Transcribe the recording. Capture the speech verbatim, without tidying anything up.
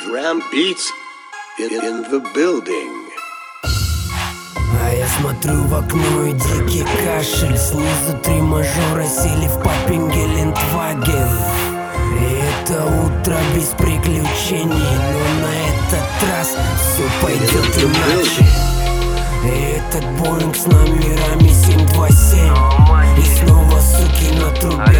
Drum beats in, in the building. А я смотрю в окно и дикий кашель. Снизу три мажора сели в папинге Гелендваген. И это утро без приключений, но на этот раз все пойдет иначе. И этот Боинг с номерами семь два семь. И снова суки на трубе